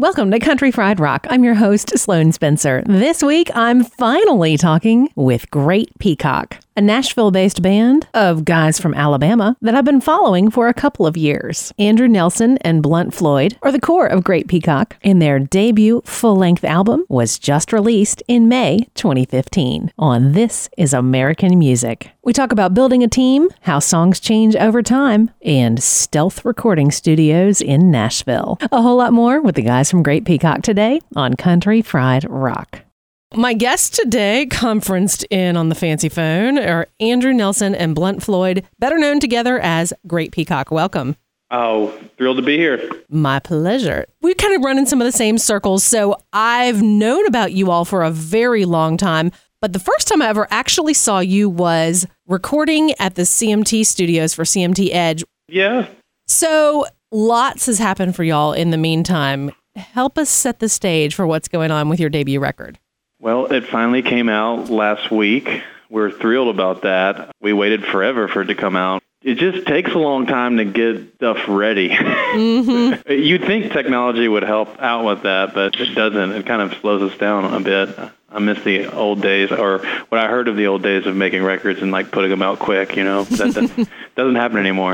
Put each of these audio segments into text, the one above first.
Welcome to Country Fried Rock. I'm your host, Sloan Spencer. This week, I'm finally talking with Great Peacock, a Nashville-based band of guys from Alabama that I've been following for a couple of years. Andrew Nelson and Blunt Floyd are the core of Great Peacock, and their debut full-length album was just released in May 2015 on This Is American Music. We talk about building a team, how songs change over time, and stealth recording studios in Nashville. A whole lot more with the guys from Great Peacock today on Country Fried Rock. My guests today, conferenced in on the fancy phone, are Andrew Nelson and Blunt Floyd, better known together as Great Peacock. Welcome. Oh, thrilled to be here. My pleasure. We kind of run in some of the same circles, so I've known about you all for a very long time. But the first time I ever actually saw you was recording at the CMT studios for CMT Edge. Yeah. So lots has happened for y'all in the meantime. Help us set the stage for what's going on with your debut record. Well, it finally came out last week. We're thrilled about that. We waited forever for it to come out. It just takes a long time to get stuff ready. Mm-hmm. You'd think technology would help out with that, but it doesn't. It kind of slows us down a bit. I miss the old days, or what I heard of the old days of making records and like putting them out quick, you know. That doesn't happen anymore.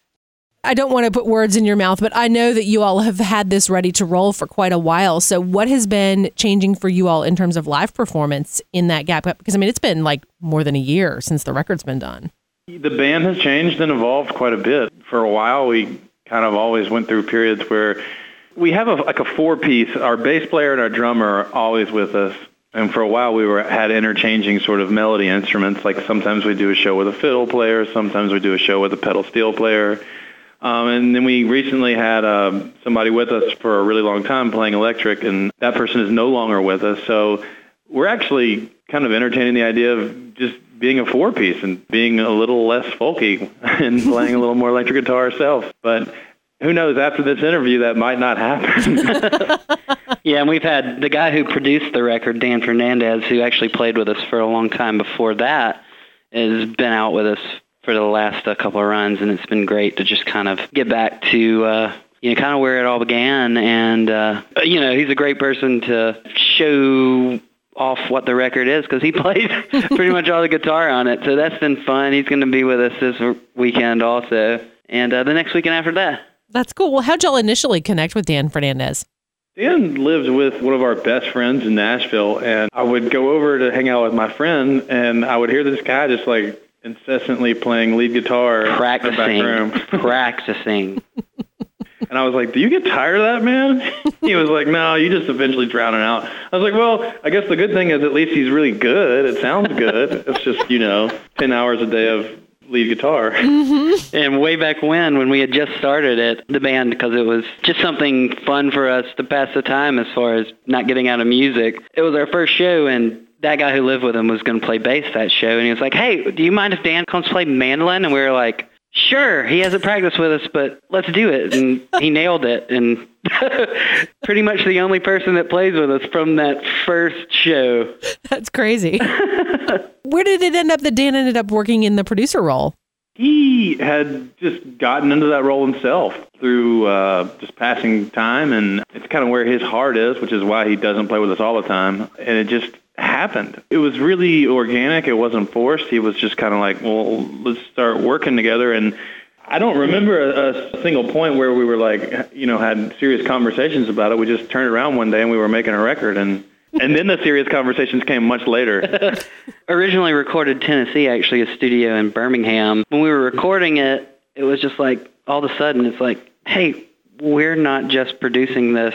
I don't want to put words in your mouth, but I know that you all have had this ready to roll for quite a while. So what has been changing for you all in terms of live performance in that gap? Because, I mean, it's been like more than a year since the record's been done. The band has changed and evolved quite a bit. For a while, we kind of always went through periods where we have a four-piece. Our bass player and our drummer are always with us. And for a while, we had interchanging sort of melody instruments. Like sometimes we do a show with a fiddle player. Sometimes we do a show with a pedal steel player. And then we recently had somebody with us for a really long time playing electric, and that person is no longer with us. So we're actually kind of entertaining the idea of just being a four-piece and being a little less folky and playing a little more electric guitar ourselves. But who knows, after this interview, that might not happen. Yeah, and we've had the guy who produced the record, Dan Fernandez, who actually played with us for a long time before that, has been out with us for the last couple of runs, and it's been great to just kind of get back to, kind of where it all began. And, he's a great person to show off what the record is, because he plays pretty much all the guitar on it. So that's been fun. He's going to be with us this weekend also, and the next weekend after that. That's cool. Well, how'd y'all initially connect with Dan Fernandez? Dan lived with one of our best friends in Nashville, and I would go over to hang out with my friend, and I would hear this guy just like incessantly playing lead guitar practicing, in the back room. Practicing. And I was like, do you get tired of that, man? He was like, no, you just eventually drown it out. I was like, well, I guess the good thing is at least he's really good. It sounds good. It's just, 10 hours a day of lead guitar. Mm-hmm. And way back when we had just started it, the band, because it was just something fun for us to pass the time as far as not getting out of music. It was our first show, and that guy who lived with him was going to play bass that show. And he was like, hey, do you mind if Dan comes play mandolin? And we were like, sure, he hasn't practiced with us, but let's do it. And he nailed it. And pretty much the only person that plays with us from that first show. That's crazy. Where did it end up that Dan ended up working in the producer role? He had just gotten into that role himself through just passing time, and it's kind of where his heart is, which is why he doesn't play with us all the time. And it just happened. It was really organic. It wasn't forced. He was just kind of like, well, let's start working together. And I don't remember a single point where we were like, had serious conversations about it. We just turned around one day and we were making a record, and then the serious conversations came much later. Originally recorded Tennessee, actually, a studio in Birmingham. When we were recording it, it was just like, all of a sudden, it's like, hey, we're not just producing this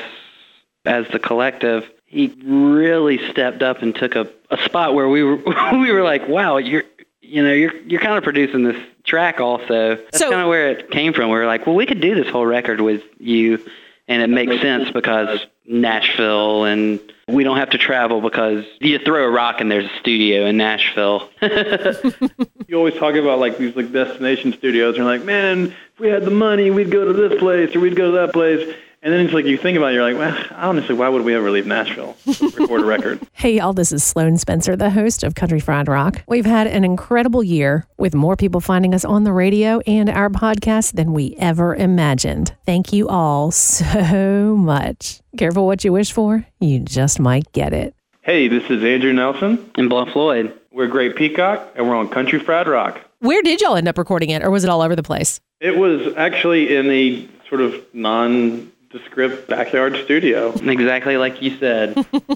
as the collective. He really stepped up and took a spot where we were like, wow, you're kind of producing this track also. That's kind of where it came from. We were like, well, we could do this whole record with you, and it makes sense because Nashville, and we don't have to travel because you throw a rock and there's a studio in Nashville. You always talk about like these like destination studios, and you're like, man, if we had the money, we'd go to this place or we'd go to that place. And then it's like you think about it, you're like, well, honestly, why would we ever leave Nashville to record a record? Hey, y'all, this is Sloan Spencer, the host of Country Fried Rock. We've had an incredible year with more people finding us on the radio and our podcast than we ever imagined. Thank you all so much. Careful what you wish for. You just might get it. Hey, this is Andrew Nelson. And Blunt Floyd. We're Great Peacock, and we're on Country Fried Rock. Where did y'all end up recording it, or was it all over the place? It was actually in a sort of nondescript backyard studio. Exactly like you said.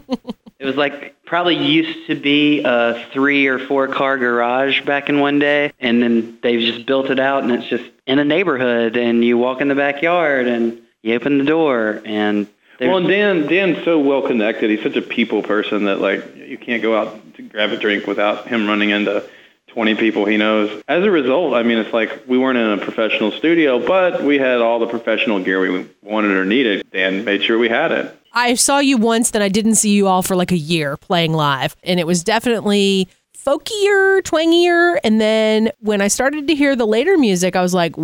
It was like probably used to be a 3 or 4 car garage back in one day, and then they've just built it out, and it's just in a neighborhood, and you walk in the backyard, and you open the door, and well, and Dan's so well connected. He's such a people person that like you can't go out to grab a drink without him running into 20 people he knows. As a result, I mean, it's like we weren't in a professional studio, but we had all the professional gear we wanted or needed. Dan made sure we had it. I saw you once, then I didn't see you all for like a year playing live, and it was definitely folkier, twangier, and then when I started to hear the later music, I was like,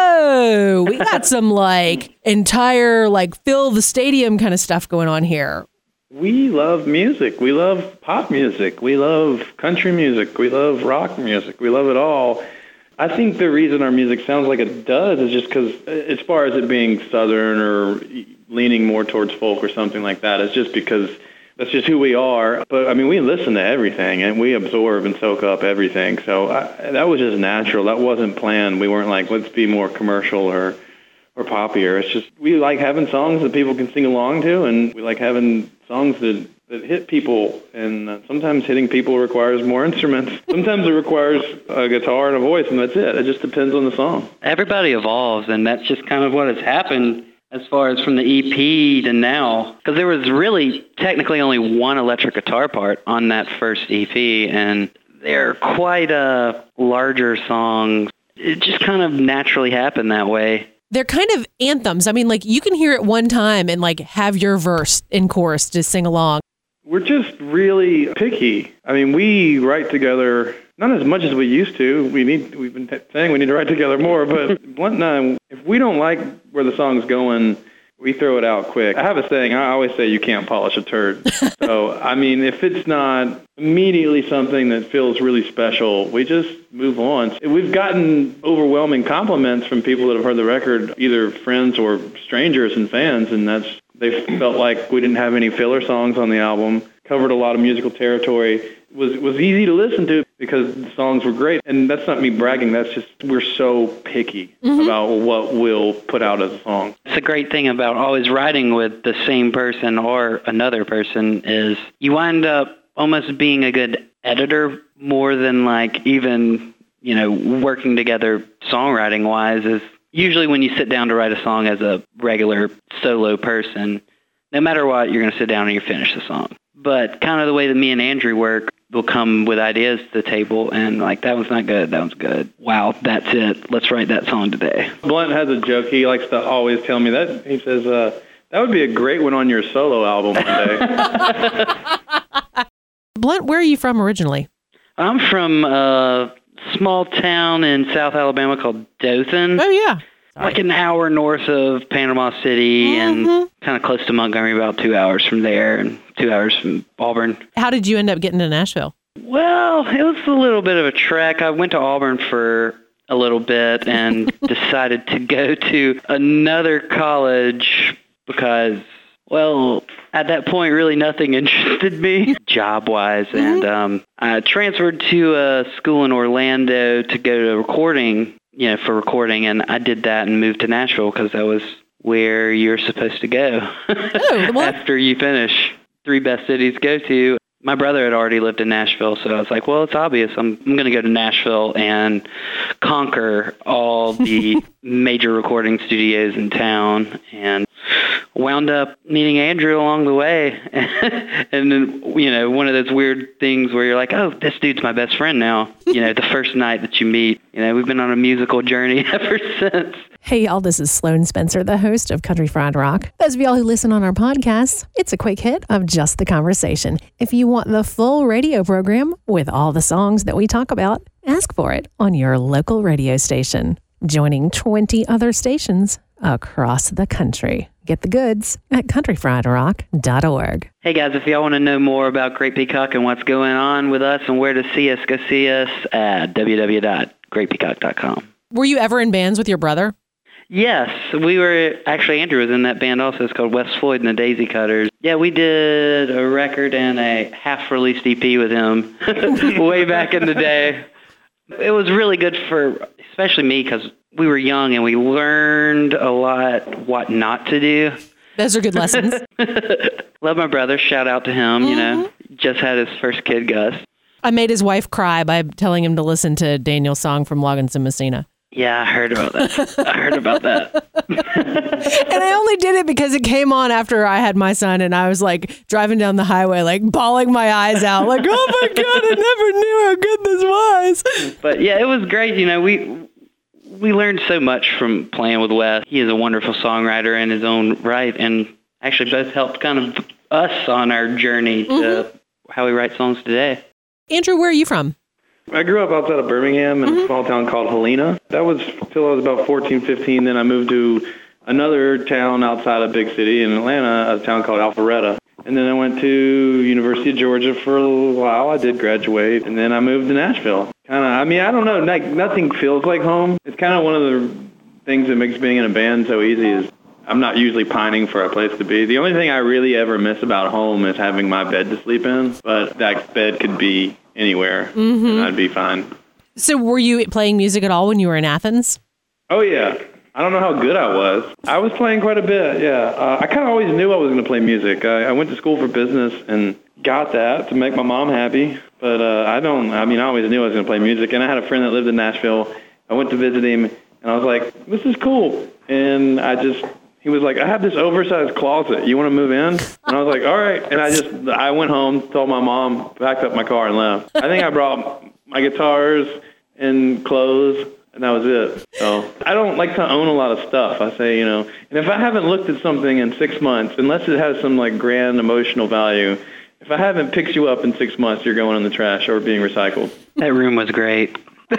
whoa, we got some like entire like fill the stadium kind of stuff going on here. We love music. We love pop music. We love country music. We love rock music. We love it all. I think the reason our music sounds like it does is just because as far as it being Southern or leaning more towards folk or something like that, it's just because that's just who we are. But, I mean, we listen to everything, and we absorb and soak up everything. So that was just natural. That wasn't planned. We weren't like, let's be more commercial or poppier. It's just we like having songs that people can sing along to, and we like having songs that hit people. And sometimes hitting people requires more instruments. Sometimes it requires a guitar and a voice, and that's it. It just depends on the song. Everybody evolves, and that's just kind of what has happened as far as from the EP to now, because there was really technically only one electric guitar part on that first EP, and they're quite larger songs. It just kind of naturally happened that way. They're kind of anthems. I mean, like you can hear it one time and like have your verse in chorus to sing along. We're just really picky. I mean, we write together not as much as we used to. We've been saying we need to write together more, but Blunt and I, if we don't like where the song's going, we throw it out quick. I have a saying, I always say you can't polish a turd. So, I mean, if it's not immediately something that feels really special, we just move on. We've gotten overwhelming compliments from people that have heard the record, either friends or strangers and fans, and they felt like we didn't have any filler songs on the album, covered a lot of musical territory. It was easy to listen to because the songs were great. And that's not me bragging. That's just we're so picky about what we'll put out as a song. It's a great thing about always writing with the same person or another person is you wind up almost being a good editor more than like even, working together songwriting-wise is usually when you sit down to write a song as a regular solo person, no matter what, you're going to sit down and you finish the song. But kind of the way that me and Andrew work, we'll come with ideas to the table and like, that one's not good, that one's good. Wow, that's it. Let's write that song today. Blunt has a joke. He likes to always tell me that. He says, that would be a great one on your solo album one day. Blunt, where are you from originally? I'm from a small town in South Alabama called Dothan. Oh, yeah. Like an hour north of Panama City and kind of close to Montgomery, about 2 hours from there and 2 hours from Auburn. How did you end up getting to Nashville? Well, it was a little bit of a trek. I went to Auburn for a little bit and decided to go to another college because, well, at that point, really nothing interested me job-wise. And I transferred to a school in Orlando to go to recording, for recording. And I did that and moved to Nashville because that was where you're supposed to go after you finish. 3 best cities to go to. My brother had already lived in Nashville, so I was like, well, it's obvious. I'm going to go to Nashville and conquer all the major recording studios in town, and wound up meeting Andrew along the way. And then, one of those weird things where you're like, oh, this dude's my best friend now. The first night that you meet, we've been on a musical journey ever since. Hey, y'all, this is Sloan Spencer, the host of Country Fried Rock. Those of y'all who listen on our podcasts, it's a quick hit of just the conversation. If you want the full radio program with all the songs that we talk about, ask for it on your local radio station. Joining 20 other stations across the country. Get the goods at countryfriedrock.org. Hey guys, if y'all want to know more about Great Peacock and what's going on with us and where to see us, go see us at www.greatpeacock.com. Were you ever in bands with your brother? Yes, we were, actually Andrew was in that band also. It's called West Floyd and the Daisy Cutters. Yeah, we did a record and a half-released EP with him way back in the day. It was really good for, especially me, because we were young and we learned a lot what not to do. Those are good lessons. Love my brother. Shout out to him, you know. Just had his first kid, Gus. I made his wife cry by telling him to listen to Daniel's song from Loggins and Messina. Yeah, I heard about that. And I only did it because it came on after I had my son, and I was like driving down the highway, like bawling my eyes out, like, oh my God, I never knew how good this was. But yeah, it was great. You know, we learned so much from playing with Wes. He is a wonderful songwriter in his own right, and actually both helped kind of us on our journey to how we write songs today. Andrew, where are you from? I grew up outside of Birmingham in a small town called Helena. That was till I was about 14, 15. Then I moved to another town outside of big city in Atlanta, a town called Alpharetta. And then I went to University of Georgia for a little while. I did graduate. And then I moved to Nashville. I don't know, like nothing feels like home. It's kind of one of the things that makes being in a band so easy is I'm not usually pining for a place to be. The only thing I really ever miss about home is having my bed to sleep in. But that bed could be anywhere, and I'd be fine. So were you playing music at all when you were in Athens? Oh, yeah. I don't know how good I was. I was playing quite a bit, yeah. I kind of always knew I was going to play music. I went to school for business and got that to make my mom happy. But I always knew I was going to play music. And I had a friend that lived in Nashville. I went to visit him, and I was like, this is cool. And he was like, I have this oversized closet. You want to move in? And I was like, all right. And I went home, told my mom, packed up my car and left. I think I brought my guitars and clothes, and that was it. So I don't like to own a lot of stuff. I say, and if I haven't looked at something in 6 months, unless it has some like grand emotional value, if I haven't picked you up in 6 months, you're going in the trash or being recycled. That room was great.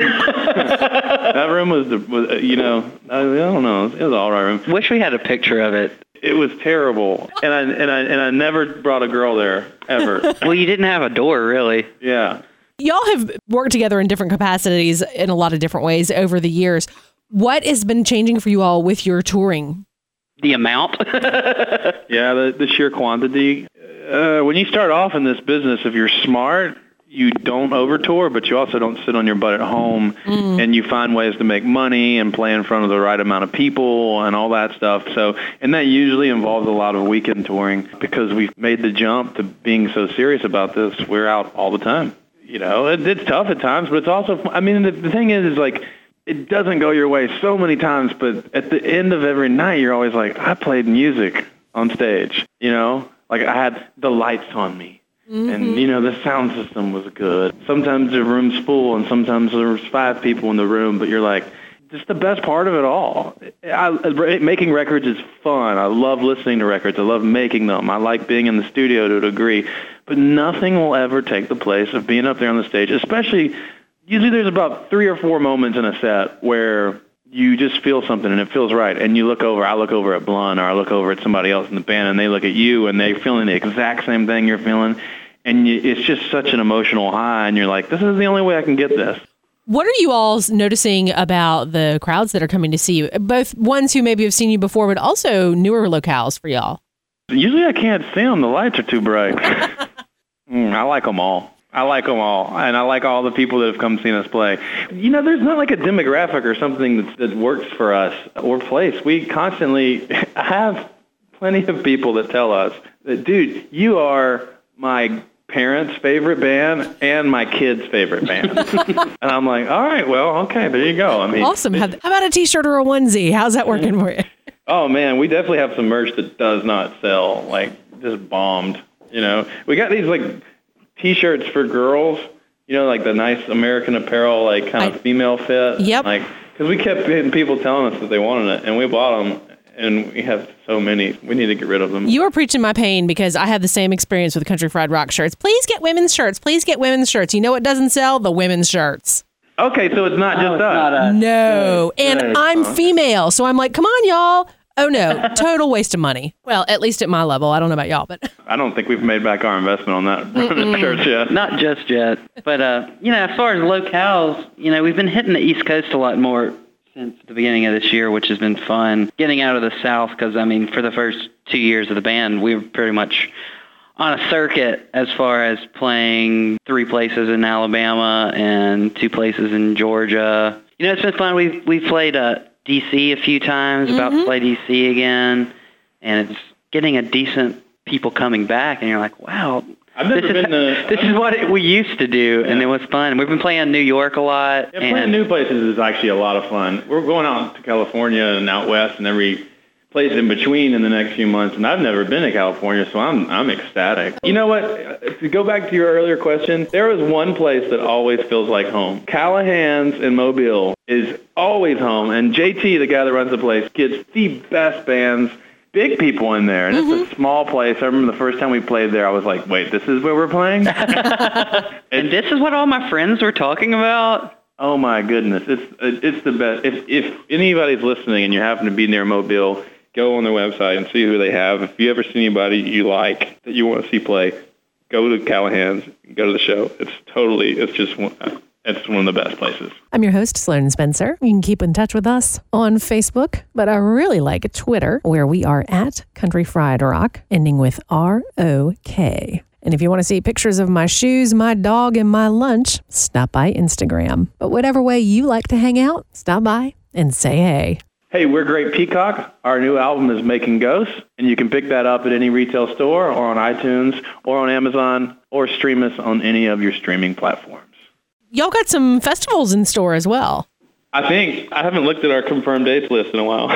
That room was, I don't know, it was an all right room. Wish we had a picture of it. It was terrible, and I never brought a girl there ever. Well, you didn't have a door, really. Yeah. Y'all have worked together in different capacities in a lot of different ways over the years. What has been changing for you all with your touring? The amount. Yeah, the sheer quantity. When you start off in this business, if you're smart, you don't over-tour, but you also don't sit on your butt at home, and you find ways to make money and play in front of the right amount of people and all that stuff. So, and that usually involves a lot of weekend touring because we've made the jump to being so serious about this. We're out all the time. It's tough at times, but it's also, the thing is like, it doesn't go your way so many times, but at the end of every night, you're always like, I played music on stage, like I had the lights on me. And, the sound system was good. Sometimes the room's full, and sometimes there's 5 people in the room, but you're like, it's the best part of it all. Making records is fun. I love listening to records. I love making them. I like being in the studio to a degree. But nothing will ever take the place of being up there on the stage, especially, usually there's about 3 or 4 moments in a set where you just feel something and it feels right. And I look over at Blunt, or I look over at somebody else in the band, and they look at you, and they're feeling the exact same thing you're feeling. And it's just such an emotional high, and you're like, this is the only way I can get this. What are you all noticing about the crowds that are coming to see you? Both ones who maybe have seen you before, but also newer locales for y'all. Usually I can't see them. The lights are too bright. I like them all. And I like all the people that have come seen us play. There's not like a demographic or something that works for us or place. We constantly have plenty of people that tell us that, dude, you are my parents' favorite band and my kids' favorite band. And I'm like, all right, well, okay, there you go. Awesome. How about a t-shirt or a onesie? How's that working for you? Oh, man, we definitely have some merch that does not sell, like just bombed. We got these like t-shirts for girls, like the nice American Apparel, like kind of female fit. Yep. Like, because we kept getting people telling us that they wanted it, and we bought them. And we have so many. We need to get rid of them. You are preaching my pain because I had the same experience with Country Fried Rock shirts. Please get women's shirts. Please get women's shirts. You know what doesn't sell? The women's shirts. Okay, so it's not just it's us. not us. No. Good. And Good. I'm female, so I'm like, come on, y'all. Oh, no. Total waste of money. Well, at least at my level. I don't know about y'all, but I don't think we've made back our investment on that church yet. Not just yet. But, as far as locales, we've been hitting the East Coast a lot more since the beginning of this year, which has been fun. Getting out of the South, because, for the first 2 years of the band, we were pretty much on a circuit as far as playing 3 places in Alabama and 2 places in Georgia. It's been fun. We've played D.C. a few times, about to play D.C. again, and it's getting a decent people coming back, and you're like, wow, this is what we used to do, and it was fun. We've been playing New York a lot. Yeah, playing new places is actually a lot of fun. We're going out to California and out west and every place in between in the next few months, and I've never been to California, so I'm ecstatic. You know what? To go back to your earlier question, there is one place that always feels like home. Callahan's in Mobile is always home, and JT, the guy that runs the place, gets the best bands, big people in there, and it's a small place. I remember the first time we played there, I was like, wait, this is where we're playing? And this is what all my friends were talking about? Oh my goodness, it's the best. If anybody's listening and you happen to be near Mobile, go on their website and see who they have. If you ever see anybody you like that you want to see play, go to Callahan's, go to the show. It's just one of the best places. I'm your host, Sloan Spencer. You can keep in touch with us on Facebook, but I really like Twitter, where we are at Country Fried Rock, ending with ROK. And if you want to see pictures of my shoes, my dog, and my lunch, stop by Instagram. But whatever way you like to hang out, stop by and say hey. Hey, we're Great Peacock. Our new album is Making Ghosts, and you can pick that up at any retail store or on iTunes or on Amazon or stream us on any of your streaming platforms. Y'all got some festivals in store as well. I haven't looked at our confirmed dates list in a while.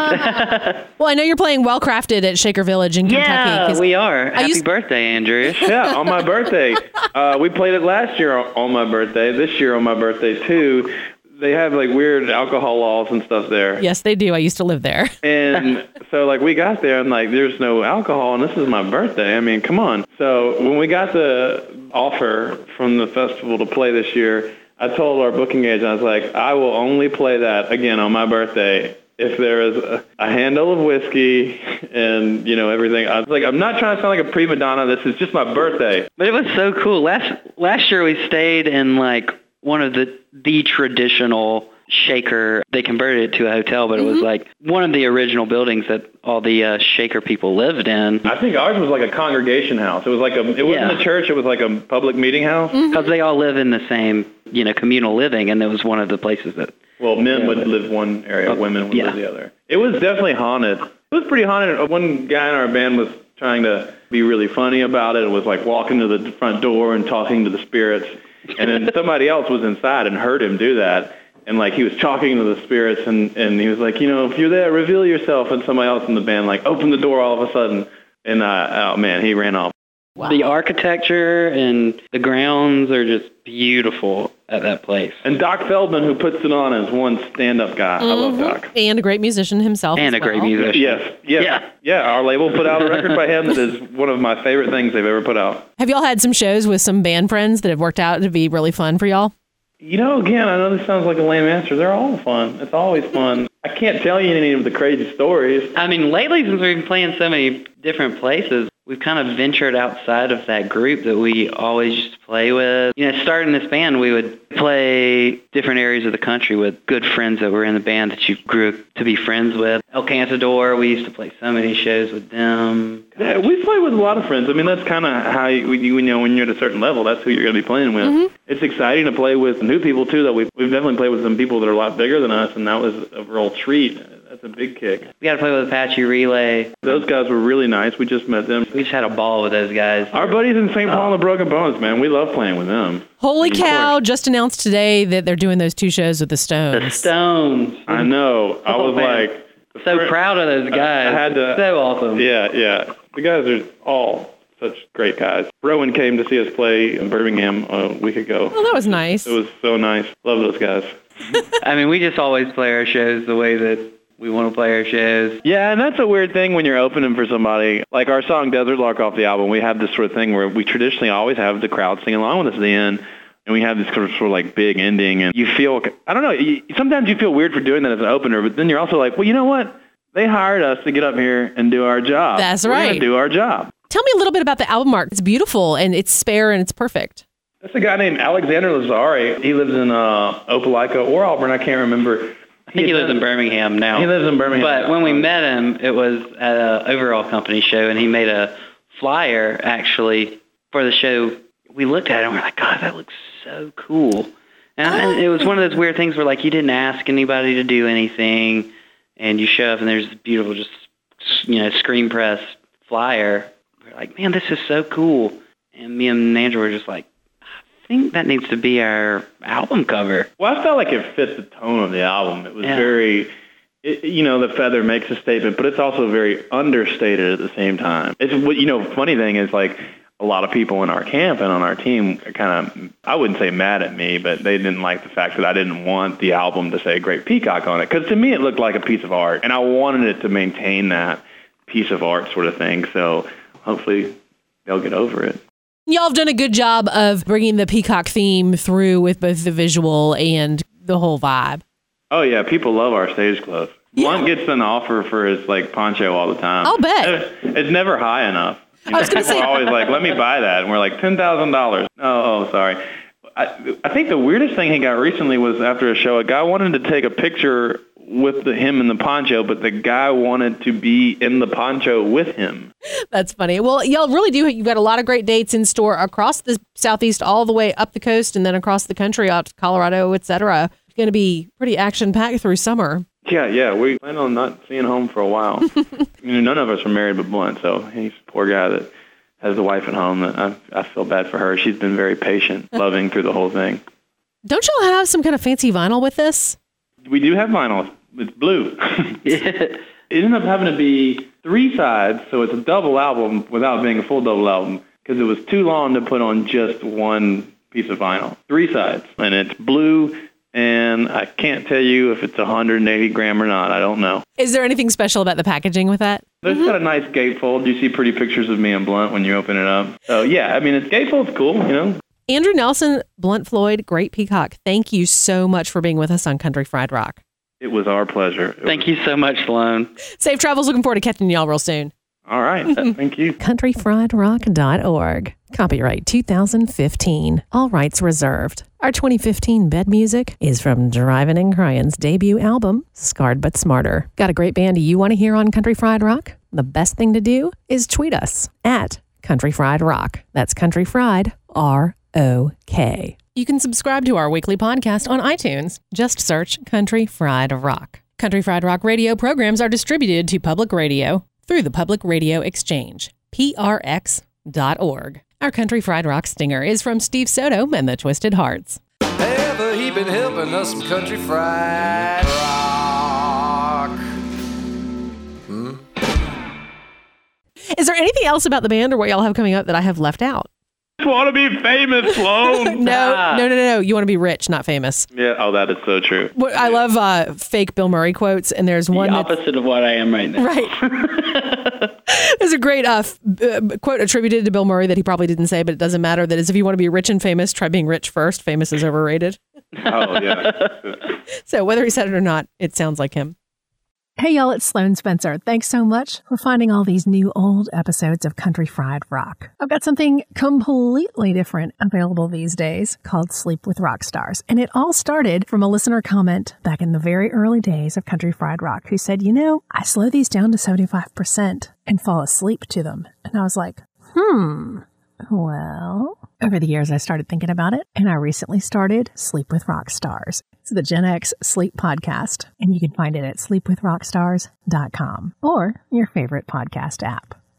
Well, I know you're playing Well Crafted at Shaker Village in Kentucky. Yeah, we are. Happy birthday, Andrew. Yeah, on my birthday. We played it last year on my birthday, this year on my birthday too. They have weird alcohol laws and stuff there. Yes, they do. I used to live there. And so we got there and there's no alcohol and this is my birthday. I mean, come on. So when we got the offer from the festival to play this year, I told our booking agent, I was like, I will only play that again on my birthday if there is a handle of whiskey and, everything. I was like, I'm not trying to sound like a prima donna. This is just my birthday. But it was so cool. Last year we stayed in one of the traditional Shaker. They converted it to a hotel, but it was one of the original buildings that all the Shaker people lived in. I think ours was like a congregation house. It was it wasn't a church. It was like a public meeting house. Because they all live in the same, communal living, and it was one of the places that. Well, men would live one area, women would live the other. It was definitely haunted. It was pretty haunted. One guy in our band was trying to be really funny about it. It was walking to the front door and talking to the spirits. And then somebody else was inside and heard him do that. And he was talking to the spirits and he was like, if you're there, reveal yourself. And somebody else in the band opened the door all of a sudden. And oh man, he ran off. Wow. The architecture and the grounds are just beautiful at that place. And Doc Feldman, who puts it on, is one stand-up guy. I love Doc. And a great musician himself. And a great musician. Yes. Yeah, our label put out a record by him that is one of my favorite things they've ever put out. Have y'all had some shows with some band friends that have worked out to be really fun for y'all? Again, I know this sounds like a lame answer. They're all fun. It's always fun. I can't tell you any of the crazy stories. Lately, since we've been playing so many different places, we've kind of ventured outside of that group that we always used to play with. Starting this band, we would play different areas of the country with good friends that were in the band that you grew to be friends with. El Cantador, we used to play so many shows with them. Yeah, we play with a lot of friends. that's kind of how when you're at a certain level, that's who you're going to be playing with. It's exciting to play with new people, too, that we've definitely played with some people that are a lot bigger than us, and that was a real treat. That's a big kick. We got to play with Apache Relay. Those guys were really nice. We just met them. We just had a ball with those guys. Our buddies in St. Paul and the Broken Bones, man. We love playing with them. Holy cow, just announced today that they're doing those 2 shows with the Stones. The Stones. I know. I was so proud of those guys. I had to, so awesome. Yeah. The guys are all such great guys. Rowan came to see us play in Birmingham a week ago. Oh, that was nice. It was so nice. Love those guys. We just always play our shows the way that we want to play our shows. Yeah, and that's a weird thing when you're opening for somebody. Like our song Desert Lark off the album, we have this sort of thing where we traditionally always have the crowd sing along with us at the end. and we have this sort of like big ending, and you feel, I don't know, sometimes you feel weird for doing that as an opener, but then you're also like, well, you know what? They hired us to get up here and do our job. That's We're right. going to do our job. Tell me a little bit about the album art. It's beautiful, and it's spare, and it's perfect. That's a guy named Alexander Lazzari. He lives in Opelika or Auburn. I can't remember. I think he lives in Birmingham now. He lives in Birmingham. But when we met him, it was at an overall company show, and he made a flyer, actually, for the show. We looked at it, and we're like, God, that looks so cool. And it was one of those weird things where, like, you didn't ask anybody to do anything, and you show up, and there's this beautiful, just, screen press flyer. We're like, man, this is so cool. And me and Andrew were just like, I think that needs to be our album cover. Well, I felt like it fit the tone of the album. It was very, the feather makes a statement, but it's also very understated at the same time. It's funny thing is, like, a lot of people in our camp and on our team are kind of, I wouldn't say mad at me, but they didn't like the fact that I didn't want the album to say Great Peacock on it. Because to me, it looked like a piece of art, and I wanted it to maintain that piece of art sort of thing. So hopefully they'll get over it. Y'all have done a good job of bringing the peacock theme through with both the visual and the whole vibe. Oh, yeah. People love our stage clothes. Yeah. Blunt gets an offer for his poncho all the time. I'll bet. It's never high enough. I was going to say, people are always like, let me buy that. And we're like, $10,000. Oh, sorry. I think the weirdest thing he got recently was after a show, a guy wanted to take a picture with him in the poncho, but the guy wanted to be in the poncho with him. That's funny. Well, y'all really do. You've got a lot of great dates in store across the Southeast, all the way up the coast, and then across the country, out to Colorado, etc. It's going to be pretty action-packed through summer. Yeah. We plan on not seeing home for a while. None of us are married but Blunt, so he's a poor guy that has the wife at home. That I feel bad for her. She's been very patient, loving through the whole thing. Don't y'all have some kind of fancy vinyl with this? We do have vinyl. It's blue. It ended up having to be 3 sides, so it's a double album without being a full double album, because it was too long to put on just one piece of vinyl. 3 sides, and it's blue. And I can't tell you if it's 180 gram or not. I don't know. Is there anything special about the packaging with that? It's got a nice gatefold. You see pretty pictures of me and Blunt when you open it up. So, yeah, its gatefold's cool, Andrew Nelson, Blunt Floyd, Great Peacock, thank you so much for being with us on Country Fried Rock. It was our pleasure. Thank you so much, Sloan. Safe travels. Looking forward to catching y'all real soon. All right. Thank you. CountryFriedRock.org. Copyright 2015. All rights reserved. Our 2015 bed music is from Drivin' and Cryin's debut album, Scarred But Smarter. Got a great band you want to hear on Country Fried Rock? The best thing to do is tweet us at Country Fried Rock. That's Country Fried, R-O-K. You can subscribe to our weekly podcast on iTunes. Just search Country Fried Rock. Country Fried Rock radio programs are distributed to public radio through the Public Radio Exchange, prx.org. Our Country Fried Rock stinger is from Steve Soto and the Twisted Hearts. Ever he been helping us some Country Fried Rock? Is there anything else about the band or what y'all have coming up that I have left out? I just want to be famous, Sloan. No. You want to be rich, not famous. Yeah. Oh, that is so true. I love fake Bill Murray quotes, and there's one the opposite of what I am right now. Right. There's a great quote attributed to Bill Murray that he probably didn't say, but it doesn't matter. That is, if you want to be rich and famous, try being rich first. Famous is overrated. Oh, yeah. So whether he said it or not, it sounds like him. Hey, y'all, it's Sloan Spencer. Thanks so much for finding all these new old episodes of Country Fried Rock. I've got something completely different available these days called Sleep with Rock Stars. And it all started from a listener comment back in the very early days of Country Fried Rock who said, I slow these down to 75% and fall asleep to them. And I was like, well, over the years I started thinking about it, and I recently started Sleep with Rock Stars. It's the Gen X Sleep Podcast, and you can find it at sleepwithrockstars.com or your favorite podcast app.